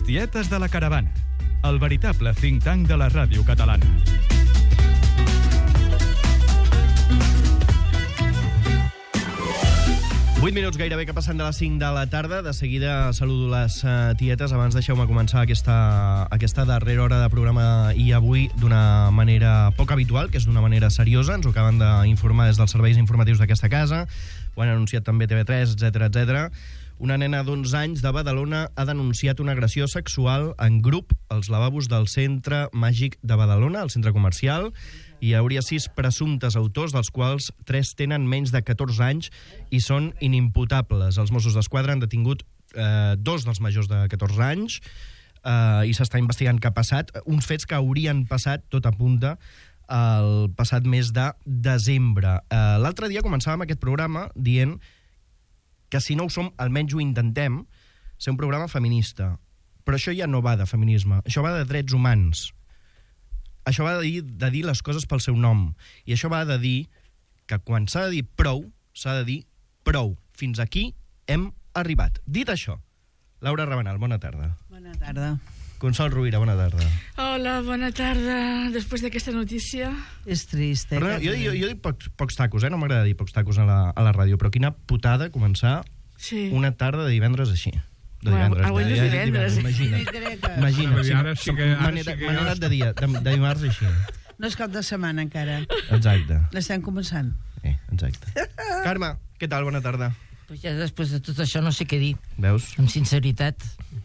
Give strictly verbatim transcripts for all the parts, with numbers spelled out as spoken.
Tietes de la Caravana, el veritable think tank de la ràdio catalana. vuit minuts gairebé que passen de les cinc de la tarda. De seguida saludo les uh, tietes. Abans deixeu-me començar aquesta, aquesta darrera hora de programa i avui d'una manera poc habitual, que és d'una manera seriosa. Ens ho acaben d'informar des dels serveis informatius d'aquesta casa. Ho han anunciat també T V tres, etcètera, etcètera. Una nena d'onze anys de Badalona ha denunciat una agressió sexual en grup als lavabos del Centre Màgic de Badalona, el centre comercial. Hi hauria sis presumptes autors, dels quals tres tenen menys de catorze anys i són inimputables. Els Mossos d'Esquadra han detingut eh, dos dels majors de catorze anys eh, i s'està investigant què ha passat. Uns fets que haurien passat, tot apunta, el passat mes de desembre. Eh, L'altre dia començàvem aquest programa dient que si no ho som, almenys ho intentem, ser un programa feminista. Però això ja no va de feminisme, això va de drets humans. Això va de dir, de dir les coses pel seu nom. I això va de dir que quan s'ha de dir prou, s'ha de dir prou. Fins aquí hem arribat. Dit això, Laura Rabanal, bona tarda. Bona tarda. Consol Rovira, bona tarda. Hola, bona tarda. Després d'aquesta notícia... És trist, eh? Perdona, jo, jo, jo dic pocs, pocs tacos, eh? No m'agrada dir pocs tacos a la, a la ràdio, però quina putada començar sí. una tarda de divendres així. De divendres. Avui no és de, divendres. Imagina't. Imagina't. Sí, ara sí que... Manera, sí manera de dia, de, de dimarts així. No és cap de setmana encara. Exacte. L'estem començant. Eh, exacte. Carme, què tal? Bona tarda. Pues ja després de tot això no sé què dir. Veus? Amb sinceritat.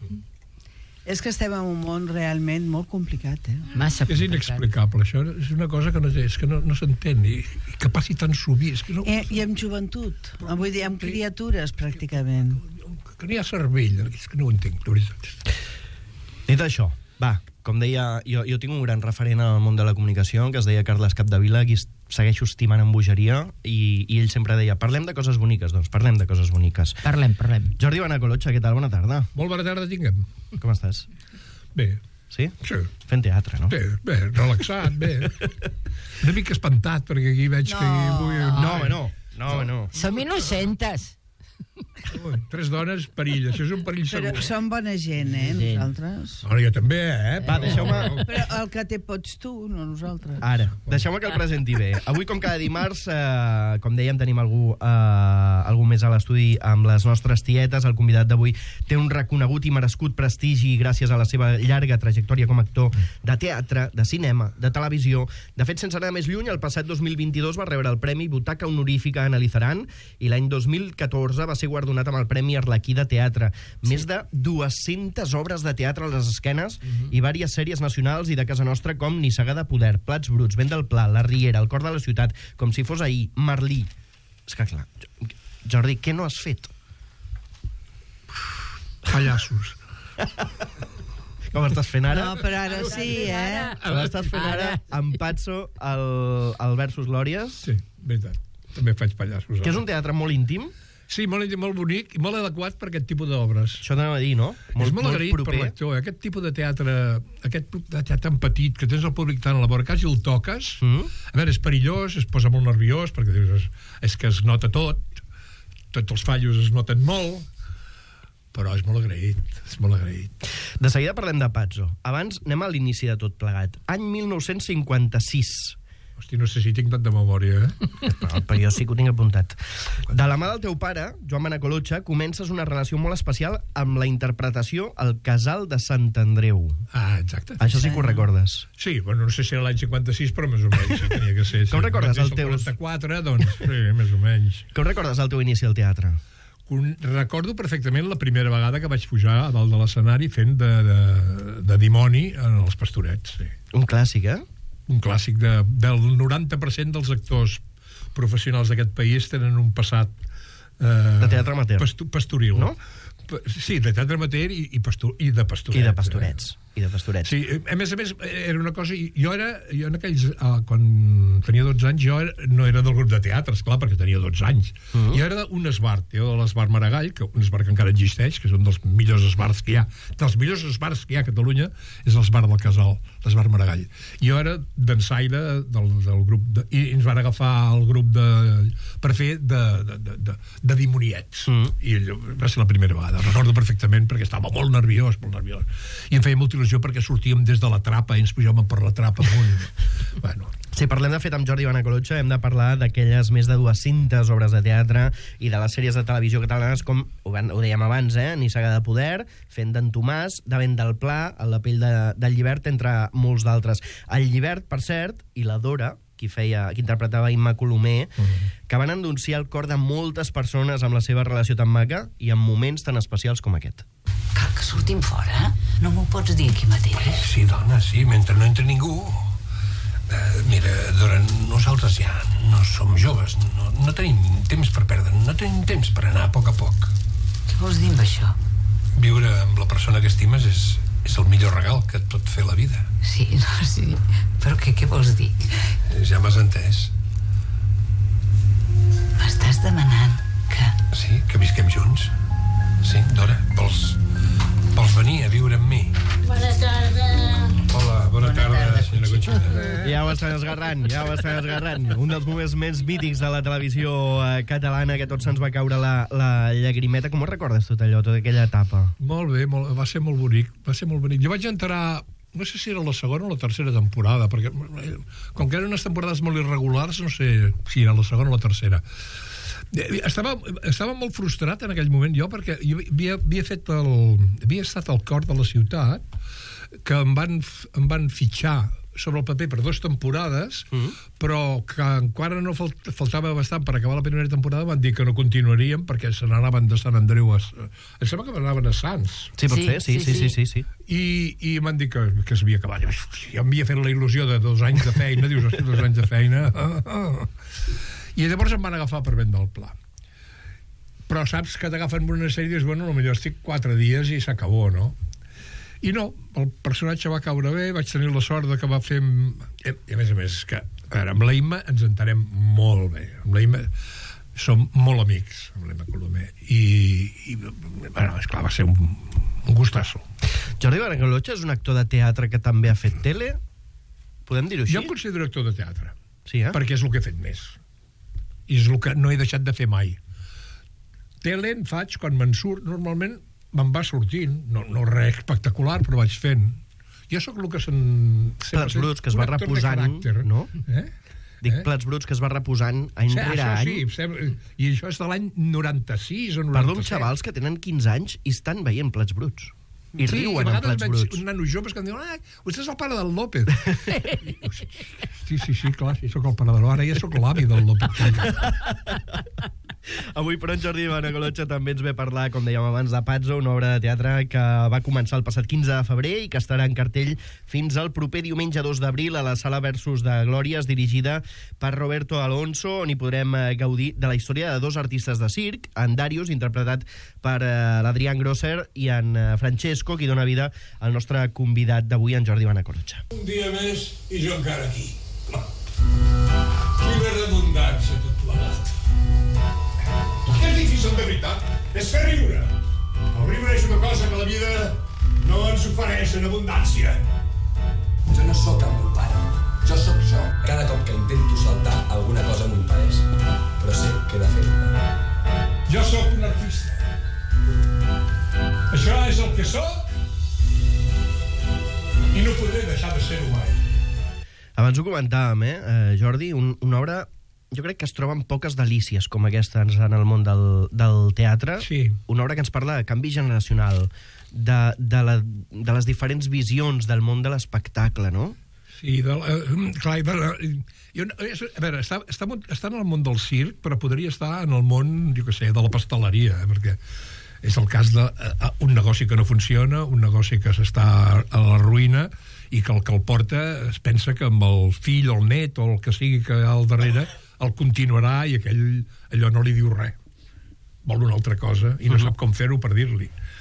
És que estem en un món realment molt complicat, eh? Massa és complicat. inexplicable, això és una cosa que no, és que no, no s'entén i, i que passi tan sovint. És que no, I, I amb joventut, vull dir, amb criatures, pràcticament. Que n'hi ha cervell, és que no ho entenc, de veritat. Dit això, va, com deia, jo, jo tinc un gran referent al món de la comunicació, que es deia Carles Capdevila, qui segueixo estimant amb bogeria, i, i ell sempre deia, parlem de coses boniques, doncs parlem de coses boniques. Parlem, parlem. Jordi Banacolocha, què tal? Bona tarda. Molt bona tarda tinguem. Com estàs? Bé. Sí? Sí. Fent teatre, no? Bé, bé, relaxat, bé. Una mica espantat, perquè aquí veig no, que... Vull... No, no, home, no. No, home, no. Som innocentes. Ui, tres dones, perill. Això és un perill segur. Però som bona gent, eh, Sí. nosaltres. Ara jo també, eh? Va, deixeu-me... Però el que té pots tu, no nosaltres. Ara, deixeu-me que el presenti bé. Avui, com cada dimarts, eh, com dèiem, tenim algú, eh, algú més a l'estudi amb les nostres tietes. El convidat d'avui té un reconegut i merescut prestigi gràcies a la seva llarga trajectòria com a actor de teatre, de cinema, de televisió. De fet, sense anar més lluny, el passat dos mil vint-i-dos va rebre el Premi Butaca Honorífica Ana Lizaran i l'any dos mil catorze va ser guardonat amb el Premi Arlequí de Teatre. Sí. Més de dues-centes obres de teatre a les esquenes uh-huh. i diverses sèries nacionals i de casa nostra com Nissaga de Poder, Plats Bruts, Vent del Pla, La Riera, El cor de la ciutat, Com si fos ahir, Merlí. És que clar, Jordi, què no has fet? Pallassos. Com estàs fent ara? No, però ara sí, eh? Com estàs fent ara amb Patso al, al Versus Glòries? Sí, veritat. També faig pallassos. Que és un teatre molt íntim. Sí, molt, molt bonic i molt adequat per aquest tipus d'obres. Això t'anava a dir, no? Molt, és molt, molt agraït proper per l'actor. Eh? Aquest tipus de teatre, aquest de teatre tan petit, que tens el públic tan a la vora, quasi el toques. Mm. A veure, és perillós, es posa molt nerviós, perquè és, és que es nota tot, tots els fallos es noten molt, però és molt agraït, és molt agraït. De seguida parlem de Patso. Abans anem a l'inici de tot plegat. Any mil nou-cents cinquanta-sis. Hosti, no sé si tinc tanta memòria, eh? Però, però jo sí que ho tinc apuntat. De la mà del teu pare, Joan Banacolocha, comences una relació molt especial amb la interpretació al Casal de Sant Andreu. Ah, exacte. Això sí que ho recordes. Sí, bueno, no sé si era l'any cinquanta-sis, però més o menys sí, tenia que ser. Com sí, recordes el teu... quaranta-quatre, doncs, sí, més o menys. Com recordes el teu inici al teatre? Recordo perfectament la primera vegada que vaig pujar a dalt de l'escenari fent de, de, de dimoni en els Pastorets, sí. Un clàssic, eh? Un clàssic de, del noranta per cent dels actors professionals d'aquest país tenen un passat eh, de teatre amateur, pastu, pastoril, no? Sí, de teatre amateur i, i, pastor, i de pastorets. I de pastorets. Eh? I de pastorets. Sí, a més a més, era una cosa... Jo era, jo en aquells... Uh, quan tenia dotze anys, jo era, no era del grup de teatre, esclar, perquè tenia dotze anys. Uh -huh. Jo era un esbart, jo de l'Esbart Maragall, que un esbart que encara existeix, que és un dels millors esbarts que hi ha. Dels millors esbarts que hi ha a Catalunya és l'Esbart del Casal, l'Esbart Maragall. Jo era dansaire del, del grup... De, I ens van agafar el grup de, per fer de, de, de, de, de dimoniets. Uh -huh. I allò va ser la primera vegada. Recordo perfectament, perquè estava molt nerviós, molt nerviós. I em feia molta il·lusió perquè sortíem des de la trapa i ens pujàvem per la trapa amunt. Bueno. Si parlem de fet amb Jordi Banacolocha, hem de parlar d'aquelles més de dues-centes obres de teatre i de les sèries de televisió catalanes, com ho, van, ho dèiem abans, eh? Nissaga de poder, Fent d'en Tomàs, De vent del pla, A la pell de, del llibert, entre molts d'altres. El llibert, per cert, i la Dora, qui feia, qui interpretava Imma Colomer, uh -huh. que van endonciar el cor de moltes persones amb la seva relació tan maca i en moments tan especials com aquest. Cal que sortim fora? No m'ho pots dir aquí mateix? Sí, dona, sí, mentre no entri ningú. Uh, mira, Dora, nosaltres ja no som joves, no, no tenim temps per perdre, no tenim temps per anar a poc a poc. Què vols dir amb això? Viure amb la persona que estimes és, és el millor regal que et pot fer la vida. Sí, no, sí, però què, què vols dir? Ja m'has entès. M'estàs demanant que... Sí, que visquem junts. Sí, Dora, vols, vols venir a viure amb mi? Bona tarda. Hola, bona, bona tarda, tarda, senyora Conxita. Ja ho estan esgarrant, ja ho estan esgarrant. Un dels moments més mítics de la televisió eh, catalana, que tots se'ns va caure la, la llagrimeta. Com ho recordes tot allò, tota aquella etapa? Molt bé, molt, va ser molt bonic, va ser molt bonic. Jo vaig entrar... No sé si era la segona o la tercera temporada, perquè com que eren unes temporades molt irregulars, no sé si era la segona o la tercera. Estava, estava molt frustrat en aquell moment jo, perquè jo havia, havia fet el... havia estat al cor de la ciutat, que em van, em van fitxar sobre el paper per dues temporades, uh-huh. però que encara no falt, faltava bastant per acabar la primera temporada. Van dir que no continuarien perquè se n'anaven de Sant Andreu a... Em sembla que anaven a Sants. Sí, pot ser, sí, sí, sí, sí, sí, sí. I, i m'han dit que, que s'havia acabat. Jo m'havia fet la il·lusió de dos anys de feina, dius, hosti, dos anys de feina... I llavors em van agafar per Vent del Pla. Però saps que t'agafen una sèrie i dius, bueno, potser estic quatre dies i s'acabó, no? I no, el personatge va caure bé, vaig tenir la sort de que va fer... I a més a més, que, a veure, amb la Imma ens entenem molt bé. Amb la Imma som molt amics, amb l'Imma Colomer. I, i bueno, esclar, va ser un, un gustasso. Jordi Banacolocha és un actor de teatre que també ha fet tele? Podem dir-ho així? Jo em considero actor de teatre. Sí, eh? Perquè és el que he fet més. I és el que no he deixat de fer mai. Tele en faig quan me'n surt, normalment me'n va sortint, no, no res espectacular, però vaig fent. Jo sóc el que se'n... Plats bruts, que es va reposant, no? Eh? Dic eh? Plats bruts que es va reposant any sí, rere això any. Sí, i això és de l'any noranta-sis o noranta-set. Perdó, xavals que tenen quinze anys i estan veient Plats bruts. I sí, riuen amb Plats bruts. Sí, nanos joves que em diuen, ai, vostè és el pare del López. Sí, sí, sí, clar, sí, sóc el pare de l'Ara, ja sóc l'avi del López. Avui, però, en Jordi Banacolocha també ens ve a parlar, com dèiem abans, de Pazzo, una obra de teatre que va començar el passat quinze de febrer i que estarà en cartell fins al proper diumenge dos d'abril a la Sala Versus de Glòries, dirigida per Roberto Alonso, on hi podrem gaudir de la història de dos artistes de circ, en Darius, interpretat per uh, l'Adrián Grosser, i en uh, Francesco, qui dona vida al nostre convidat d'avui, en Jordi Banacolocha. Un dia més i jo encara aquí. Quina redundància tot plegat. El que és difícil de veritat és fer riure. El riure és una cosa que la vida no ens ofereix en abundància. Jo no sóc el meu pare, jo sóc jo. Cada cop que intento saltar, alguna cosa m'ho impedeix, però sé què he de fer. Jo sóc un artista. Això és el que sóc i no podré deixar de ser-ho mai. Abans ho comentàvem, eh, eh Jordi, un, una obra... Jo crec que es troben poques delícies com aquesta en el món del, del teatre. Sí. Una obra que ens parla de canvi generacional, de, de, la, de les diferents visions del món de l'espectacle, no? Sí, de la, clar, de la, jo, a veure, està, està, està en el món del circ, però podria estar en el món, jo què sé, de la pasteleria, eh, perquè és el cas d'un uh, negoci que no funciona, un negoci que s'està a la ruïna i que el que el porta es pensa que amb el fill o el net o el que sigui que hi ha al darrere el continuarà i aquell allò no li diu res. Vol una altra cosa i no uh-huh. sap com fer-ho per dir-li.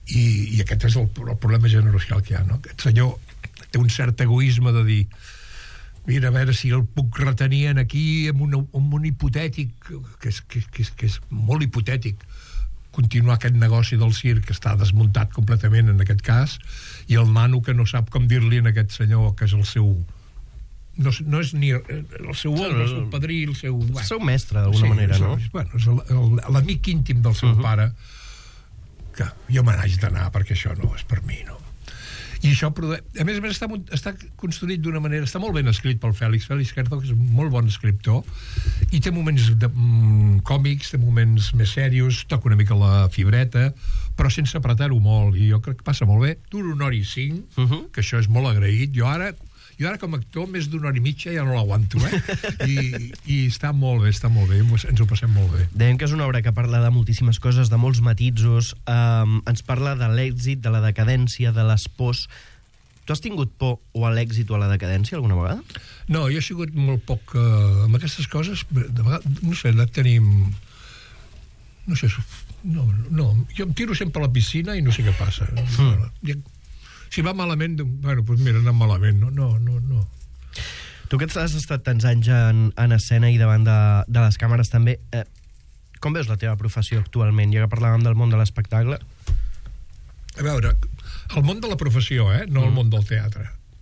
I, i aquest és el, el problema generacional que hi ha, no? Aquest senyor té un cert egoisme de dir mira, a veure si el puc retenir aquí amb un, amb un hipotètic que és, que, que, és, que és molt hipotètic continuar aquest negoci del circ que està desmuntat completament en aquest cas, i el nano que no sap com dir-li en aquest senyor que és el seu no, no és ni el seu home, el seu padrí, el seu... El seu mestre, d'alguna sí, manera, no? És, bueno, és l'amic íntim del seu uh-huh. pare, que jo me n'haig d'anar perquè això no és per mi, no? I això, a més a més, està, està construït d'una manera... Està molt ben escrit pel Fèlix. Fèlix Herzog és un molt bon escriptor i té moments de, mm, còmics, té moments més serios, toca una mica la fibreta, però sense apretar-ho molt, i jo crec que passa molt bé. Dura una hora i cinc, uh-huh. que això és molt agraït. Jo ara... Jo ara, com a actor, més d'una hora i mitja ja no l'aguanto, eh? I, I està molt bé, està molt bé, ens ho passem molt bé. Dèiem que és una obra que parla de moltíssimes coses, de molts matisos, um, ens parla de l'èxit, de la decadència, de les pors. Tu has tingut por o a l'èxit o a la decadència alguna vegada? No, jo he sigut molt poc... Uh, amb aquestes coses, de vegades, no sé, la tenim... No sé, no, no, jo em tiro sempre a la piscina i no sé què passa. Mm. Ja, si va malament, bueno, doncs mira, anem malament, no, no, no, no. Tu que has estat tants anys en, en escena i davant de, de les càmeres també, eh, com veus la teva professió actualment, ja que parlàvem del món de l'espectacle? A veure, el món de la professió, eh, no mm. el món del teatre.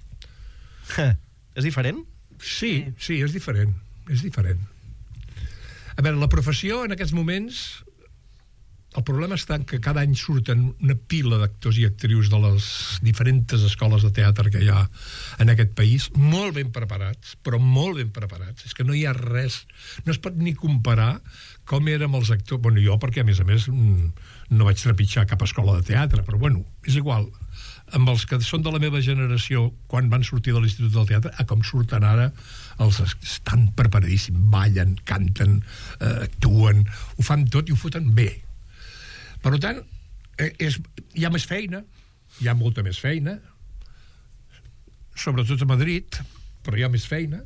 És diferent? Sí, sí, és diferent, és diferent. A veure, la professió en aquests moments... El problema està que cada any surten una pila d'actors i actrius de les diferents escoles de teatre que hi ha en aquest país, molt ben preparats, però molt ben preparats. És que no hi ha res, no es pot ni comparar com érem els actors... Bueno, jo, perquè a més a més no vaig trepitjar cap escola de teatre, però bueno, és igual. Amb els que són de la meva generació, quan van sortir de l'Institut del Teatre, a com surten ara, els estan preparadíssims, ballen, canten, eh, actuen, ho fan tot i ho foten bé. Per tant, és, hi ha més feina, hi ha molta més feina, sobretot a Madrid, però hi ha més feina,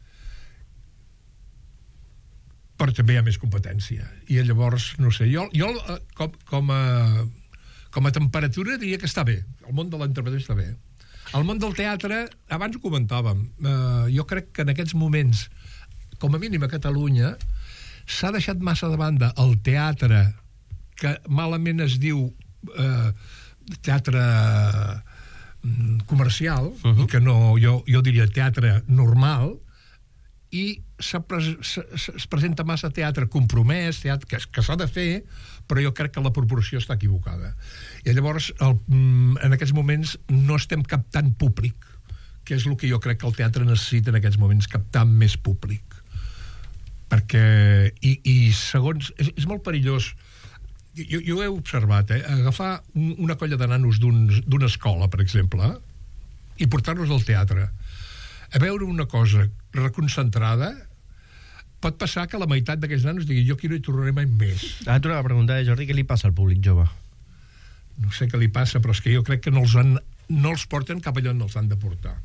però també hi ha més competència. I llavors, no sé, jo, jo com, com, a, com a temperatura diria que està bé. El món de la interpretació està bé. El món del teatre, abans ho comentàvem, eh, jo crec que en aquests moments, com a mínim a Catalunya, s'ha deixat massa de banda el teatre que malament es diu eh, teatre comercial, uh-huh. i que no, jo, jo diria teatre normal, i pres, es presenta massa teatre compromès, teatre que, que s'ha de fer, però jo crec que la proporció està equivocada. I llavors, el, en aquests moments, no estem captant públic, que és el que jo crec que el teatre necessita en aquests moments, captar més públic. Perquè, i, i segons, és, és molt perillós. Jo, jo he observat, eh, agafar un, una colla de nanos d'una un, escola, per exemple, i portar-los al teatre. A veure una cosa reconcentrada, pot passar que la meitat d'aquests nanos digui jo aquí no hi tornaré mai més. Ara t'ho anava a preguntar, Jordi, què li passa al públic jove? No sé què li passa, però és que jo crec que no els, han, no els porten cap allà on els han de portar.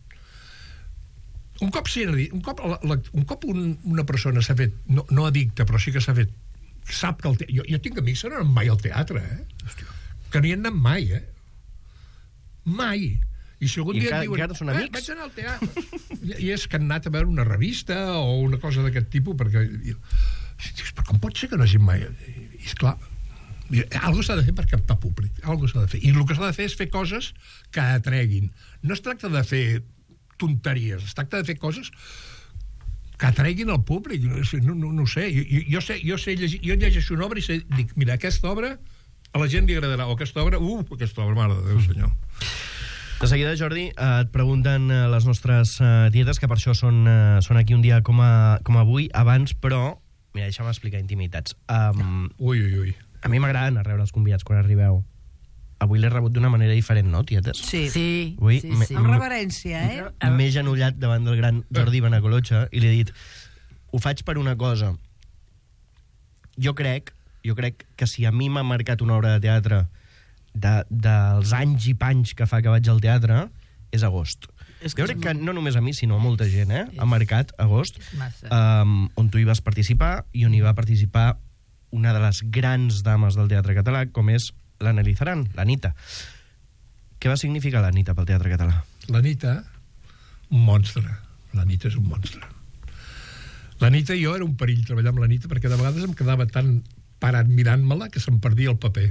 Un cop, sí, un cop, la, la, un cop un, una persona s'ha fet, no, no addicta, però sí que s'ha fet, sap que el teatre... Jo, jo tinc amics que no anen mai al teatre, eh? Hòstia. Que no hi han anat mai, eh? Mai. I si algun I dia encara, diuen... encara són amics? Eh, vaig anar al teatre. I, I és que han anat a veure una revista o una cosa d'aquest tipus, perquè... I, però com pot ser que no hagin mai... I, esclar, algo s'ha de fer per captar públic. Algo s'ha de fer. I el que s'ha de fer és fer coses que atreguin. No es tracta de fer tonteries, es tracta de fer coses que atreguin el públic. No, no, no ho sé. Jo, jo sé, jo sé llegir, jo llegeixo una obra i sé, dic, mira, aquesta obra a la gent li agradarà, o aquesta obra, uh, aquesta obra, mare de Déu, senyor. De seguida, Jordi, et pregunten les nostres tietes, que per això són, són aquí un dia com, a, com avui, abans, però, mira, deixa'm explicar intimitats. Um, ui, ui, ui. A mi m'agrada anar a rebre els convidats quan arribeu. Avui l'he rebut d'una manera diferent, no, tietes? Sí. Sí, Avui, sí, sí. Amb reverència, eh? M'he genollat davant del gran Jordi Benacolocha i li he dit, ho faig per una cosa. Jo crec, jo crec que si a mi m'ha marcat una obra de teatre de, dels anys i panys que fa que vaig al teatre, és Agost. És que jo crec que no només a mi, sinó a molta gent, eh? Ha marcat Agost, um, on tu hi vas participar i on hi va participar una de les grans dames del teatre català, com és l'analitzaran, l'Anita. Què va significar l'Anita pel teatre català? L'Anita, un monstre. L'Anita és un monstre. L'Anita, jo era un perill treballar amb l'Anita perquè de vegades em quedava tan parat mirant-me-la que se'm perdia el paper.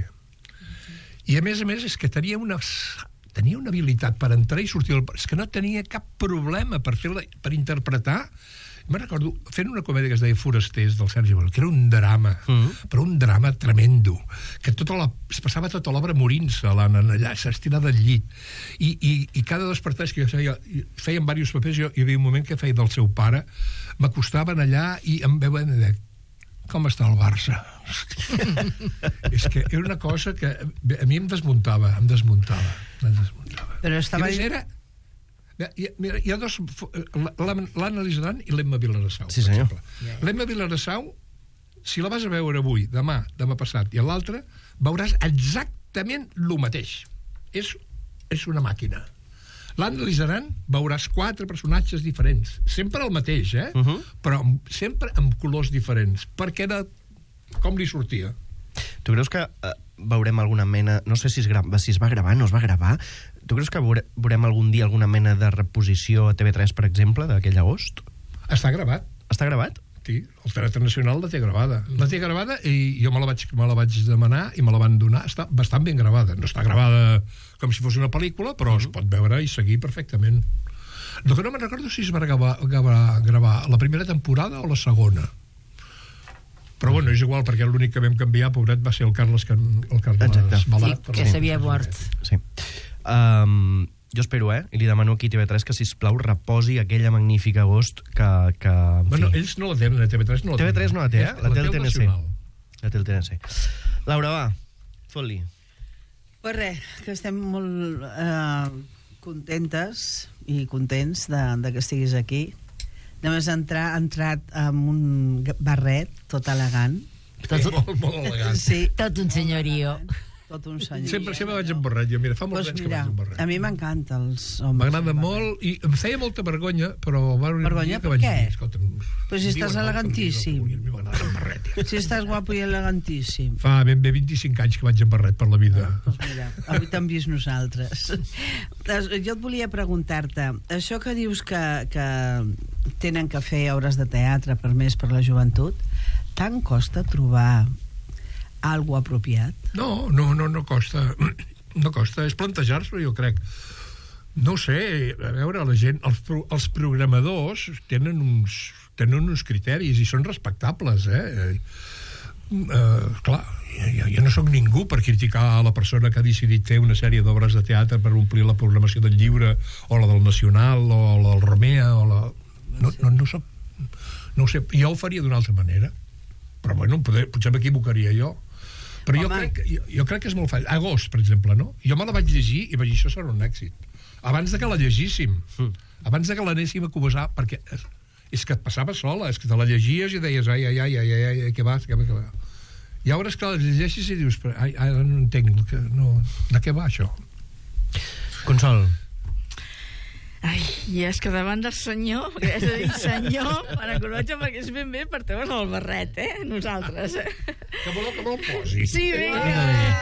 I a més a més és que tenia una, tenia una habilitat per entrar i sortir del... És que no tenia cap problema per fer-la, per interpretar. Me'n recordo fent una comèdia que es deia Forasters, del Sergi Bosch, que era un drama, mm. però un drama tremendo, que tota la, es passava tota l'obra morint-se, l'Anna allà, s'estirava del llit. I, i, i cada despertar, que jo feia, feien diversos papers, jo, hi havia un moment que feia del seu pare, m'acostaven allà i em veuen i com està el Barça? És que era una cosa que a mi em desmuntava, em desmuntava, em desmuntava. Però estava... I era... Hi ha, mira, hi ha dos... L'Anna Lizaran i l'Emma Vilarassau. Sí, senyor. L'Emma Vilarassau, si la vas a veure avui, demà, demà passat i a l'altre, veuràs exactament el mateix. És, és una màquina. L'Anna Lizaran veuràs quatre personatges diferents. Sempre el mateix, eh? Uh -huh. Però sempre amb colors diferents. Perquè era com li sortia. Tu creus que eh, veurem alguna mena... No sé si es, gra... si es va gravar, no es va gravar... Tu creus que veure, veurem algun dia alguna mena de reposició a T V tres, per exemple, d'aquell agost? Està gravat. Està gravat? Sí, el Teatre Nacional la té gravada. La té gravada i jo me la vaig, me la vaig demanar i me la van donar. Està bastant ben gravada. No està gravada com si fos una pel·lícula, però es pot veure i seguir perfectament. El que no me'n recordo si es va gravar, gravar, gravar la primera temporada o la segona. Però bueno, és igual, perquè l'únic que vam canviar, pobret, va ser el Carles, Can, el Carles Balat. Sí, que s'havia mort. Sí. Um, jo espero, eh? I li demano aquí a T V tres que, sisplau, reposi aquella magnífica agost que... que bueno, fi. Ells no la tenen, a T V tres no la tenen. T V tres no la té, eh? La, la té el T N C. Nacional. La té el T N C. Laura, va, fot-li. Pues res, que estem molt eh, contentes i contents de, de que estiguis aquí. Només entrar, entrat amb un barret tot elegant. Tot, molt, molt elegant. Sí. Tot un senyorio. Tot un senyorio. Sempre, sempre vaig amb barret. Jo, mira, fa molts pues anys mira, que vaig amb barret. A mi m'encanta els homes. M'agrada molt i em feia molta vergonya, però... Vergonya per què? Però si estàs elegantíssim. M'agrada amb barret. Si estàs guapo i elegantíssim. Fa ben bé vint-i-cinc anys que vaig amb barret per la vida. Doncs mira, avui t'hem vist nosaltres. Jo et volia preguntar-te, això que dius que, que tenen que fer obres de teatre per més per la joventut, tant costa trobar algo apropiat? No, no, no, no costa. No costa, és plantejar-s'ho, jo crec. No sé, a veure, la gent, els, pro, els programadors tenen uns, tenen uns criteris i són respectables, eh? Uh, clar, jo, jo no sóc ningú per criticar a la persona que ha decidit fer una sèrie d'obres de teatre per omplir la programació del Lliure o la del Nacional o la del Romea o la... No, no, no soc... No ho sé, jo ho faria d'una altra manera. Però bueno, poder, potser m'equivocaria jo. Però jo crec, jo, jo crec que és molt fàcil. Agost, per exemple, no? Jo me la vaig llegir i vaig dir, això serà un èxit. Abans de que la llegíssim. Mm. Abans de que l'anéssim a cobesar, perquè és, és que et passava sola, és que te la llegies i deies, ai, ai, ai, ai, ai, ai, què va, què va, què va. I ara és que la llegeixes i dius, ai, ara no entenc, que, no, de què va això? Consol. Ai, i és que davant del senyor, que has de dir senyor, per encoratge, perquè és ben bé per treure's el barret, eh? Nosaltres, eh? Que voleu que me'l posi? Sí, vinga!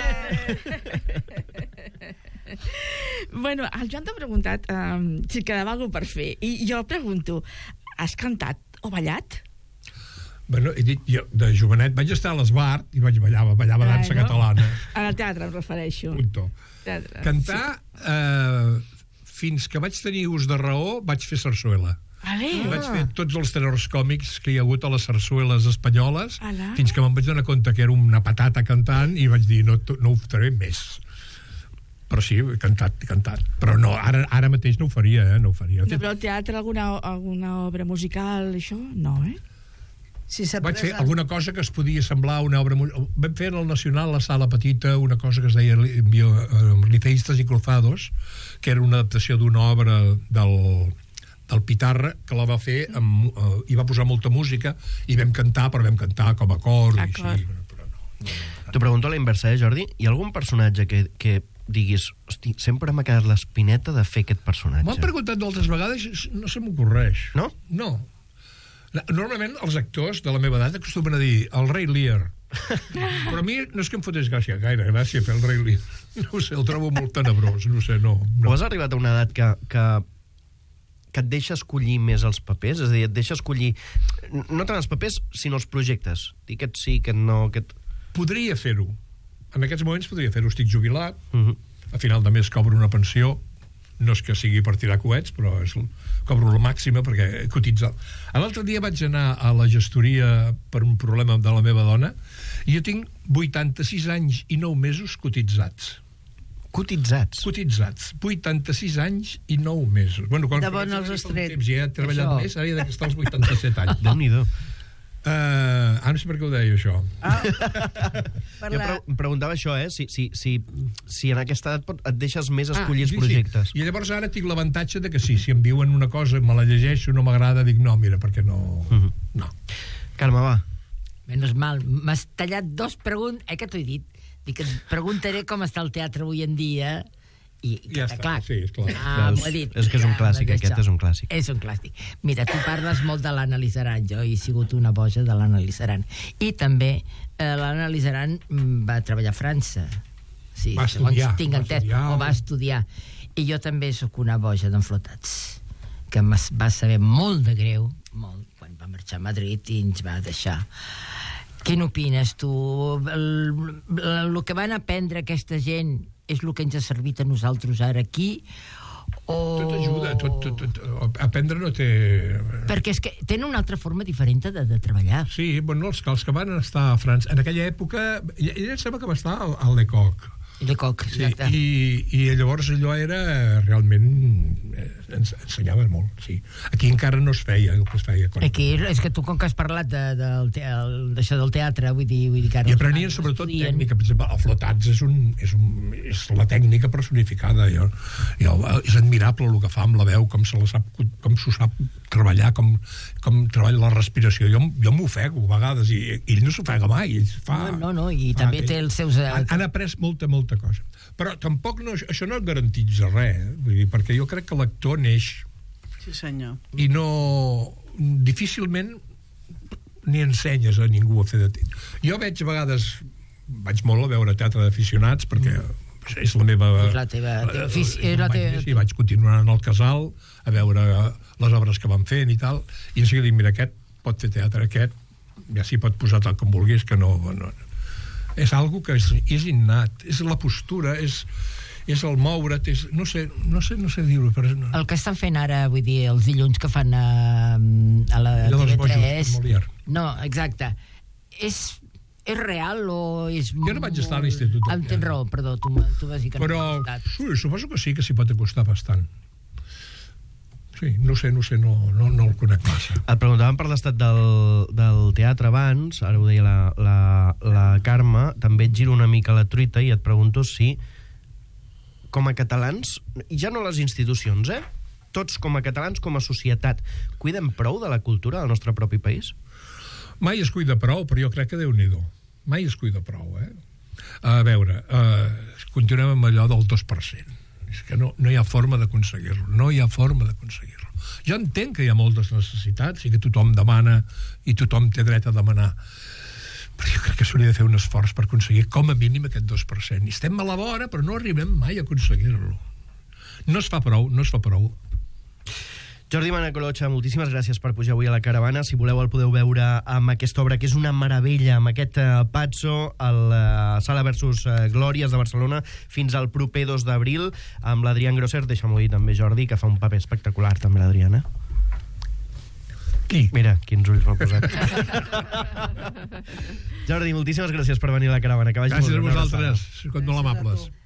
Bueno, el Joan t'ha preguntat um, si quedava alguna per fer, i jo pregunto, has cantat o ballat? Bueno, he dit, jo de jovenet vaig estar a l'Esbart i vaig ballar, ballava ah, dansa no? catalana. A la teatre em refereixo. Punto. Teatre. Cantar... Sí. Eh, fins que vaig tenir ús de raó, vaig fer sarsuela. Ale. Vaig fer tots els tenors còmics que hi ha hagut a les sarsueles espanyoles, Ala. Fins que me'n vaig donar compte que era una patata cantant i vaig dir, no, no ho faré més. Però sí, he cantat, he cantat. Però no, ara, ara mateix no ho faria, eh? No ho faria. No, però al teatre alguna, alguna obra musical, això? No, eh? Si vaig fer alguna cosa que es podia semblar una obra... Vam fer en el Nacional, la sala petita, una cosa que es deia Liceístas y Cruzados, que era una adaptació d'una obra del, del Pitarra, que la va fer amb, uh, i va posar molta música i vam cantar, però vam cantar com a cor i així, però no, no. T'ho pregunto a la inversa, eh, Jordi? Hi ha algun personatge que, que diguis, hosti, sempre m'ha quedat l'espineta de fer aquest personatge? M'han preguntat moltes vegades, no se m'ocorreix. No? No. Normalment els actors de la meva edat acostumen a dir el rei Lear, Però a mi no és que em fotés gràcia gaire, gràcia fer el Rei Lear. No ho sé, el trobo molt tenebrós, no sé, no. no. O has arribat a una edat que, que, que et deixa escollir més els papers? És a dir, et deixa escollir no tant els papers, sinó els projectes. Dir que et sí, que et no... Que et... Podria fer-ho. En aquests moments podria fer-ho. Estic jubilat, uh -huh. a final de mes cobro una pensió, no és que sigui per tirar coets, però és, cobro la màxima perquè he cotitzat. L'altre dia vaig anar a la gestoria per un problema de la meva dona i jo tinc vuitanta-sis anys i nou mesos cotitzats. Cotitzats? Cotitzats. vuitanta-sis anys i nou mesos. Bueno, quan de bon els estrets. Ja he treballat més, ara hi ha d'estar als vuitanta-set anys. Déu-n'hi-do. Uh, ah, no sé per què ho deia, això. Ah, jo pre em preguntava això, eh? Si, si, si, si en aquesta edat pot, et deixes més escollir ah, els projectes. Sí. I llavors ara tinc l'avantatge de que sí, si em diuen una cosa, me la llegeixo, no m'agrada, dic no, mira, perquè no... Uh -huh. No. Carme, va. Menos mal. M'has tallat dos preguntes... Eh, que t'ho he dit? Dic, et preguntaré com està el teatre avui en dia... I, i ja està, clar. Sí, és clar. Ah, m'ho he dit. És que és un clàssic, ja, aquest és un clàssic. És un clàssic. Mira, tu parles molt de l'Anna Lizaran, jo he sigut una boja de l'Anna Lizaran. I també eh, l'Anna Lizaran va treballar a França. Sí, va estudiar. Tinc va entès, estudiar. o va estudiar. I jo també sóc una boja d'enflotats, que em va saber molt de greu, molt, quan va marxar a Madrid i ens va deixar. Què n'opines, tu? El, el, el que van aprendre aquesta gent és el que ens ha servit a nosaltres ara aquí, o... Tot ajuda, tot, tot, tot, aprendre no té... Perquè és que tenen una altra forma diferent de, de treballar. Sí, bueno, els, els que van estar a França, en aquella època, ella sembla que va estar al, al Lecoq. Lecoq, exacte. Sí, i, i llavors allò era realment... Ens ensenyava molt, sí. Aquí encara no es feia el que es feia. Quan... Aquí és que tu, com que has parlat d'això de, de, del teatre, vull dir, vull dir que... I aprenien sobretot estudien... tècnica. Per exemple, el flotats és, un, és, un, és la tècnica personificada. Jo, jo, és admirable el que fa amb la veu, com se la sap, com s'ho sap treballar, com, com treballa la respiració. Jo, jo m'ofego a vegades, i ell no s'ofega mai. Ell fa, no, no, no, i fa, també té els seus... Han, han après molta, molta cosa. Però tampoc no, això no et garantitza res, eh? Vull dir, perquè jo crec que l'actor neix. Sí, senyor. I no... difícilment ni ensenyes a ningú a fer de... Jo veig a vegades... Vaig molt a veure teatre d'aficionats, perquè mm. és la meva... És la teva... La, és la teva... Sí, vaig continuar en el casal a veure les obres que van fent i tal, i en seguida dic, mira, aquest pot fer teatre, aquest ja s'hi pot posar tal com vulguis, que no... no és algo que és, és innat, és la postura, és, és el moure't, és, no sé, no sé, no sé dir-ho, però... No. El que estan fent ara, vull dir, els dilluns que fan a, a la T V tres... No, exacte. És, és real o és... Jo no vaig estar a l'Institut del Teatre. Tens raó, perdó, tu, tu vas dir que però, no has estat. Però suposo que sí que s'hi pot acostar bastant. Sí, no sé, no sé, no, no, no el conec massa. Et preguntàvem per l'estat del, del teatre abans, ara ho deia la, la, la Carme, també et giro una mica la truita i et pregunto si, com a catalans, ja no les institucions, eh? Tots com a catalans, com a societat, cuidem prou de la cultura del nostre propi país? Mai es cuida prou, però jo crec que Déu-n'hi-do. Mai es cuida prou, eh? A veure, eh, continuem amb allò del dos per cent. És que no, no hi ha forma d'aconseguir-lo, no hi ha forma d'aconseguir-lo. Jo entenc que hi ha moltes necessitats i que tothom demana i tothom té dret a demanar, però jo crec que s'hauria de fer un esforç per aconseguir com a mínim aquest dos per cent. I estem a la vora, però no arribem mai a aconseguir-lo. No es fa prou, no es fa prou. Jordi Manacolocha, moltíssimes gràcies per pujar avui a la caravana. Si voleu el podeu veure amb aquesta obra, que és una meravella, amb aquest uh, Pazzo, el uh, Sala versus uh, Glòries de Barcelona, fins al proper dos d'abril, amb l'Adrián Grosser. Deixa'm-ho dir també, Jordi, que fa un paper espectacular, també, l'Adrián, eh? Qui? Mira, quins ulls m'ha posat. Jordi, moltíssimes gràcies per venir a la caravana. Que vagi gràcies molt a vosaltres, sou molt amables.